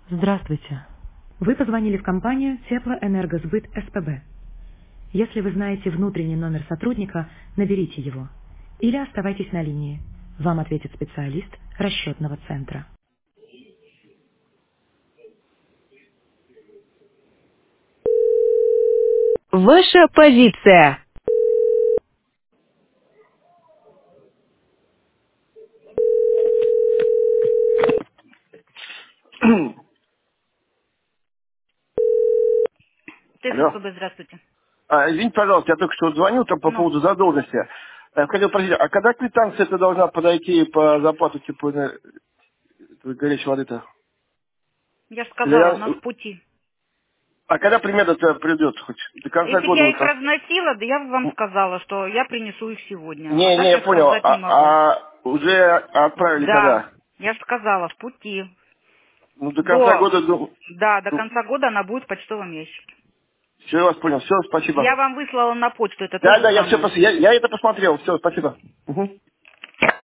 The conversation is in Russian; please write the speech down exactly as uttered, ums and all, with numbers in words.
Здравствуйте. Вы позвонили в компанию Теплоэнергосбыт СПБ. Если вы знаете внутренний номер сотрудника, наберите его. Или оставайтесь на линии. Вам ответит специалист расчетного центра. Ваша позиция. Алло. ТССБ, здравствуйте. А, извините, пожалуйста, я только что звонил там по Ну, поводу задолженности. Я хотел спросить, а когда квитанция это должна подойти по заплату типа на- этой горячей воды-то? я же Или сказала, она я- в пути. А когда примерно это придет? Хоть до конца Если бы года я вы их как? разносила, да я бы вам сказала, что я принесу их сегодня. А Не, не, так я я понял. сказать не А, могу. а уже отправили Да, когда? я же сказала, в пути. Ну, до конца До, года, ну, да, до ну, конца года она будет в почтовом ящике. все, я вас понял. Все, спасибо. Я вам выслала на почту, это то Да, же да, я все самое. пос... я, я это посмотрел. Все, спасибо. Мгм.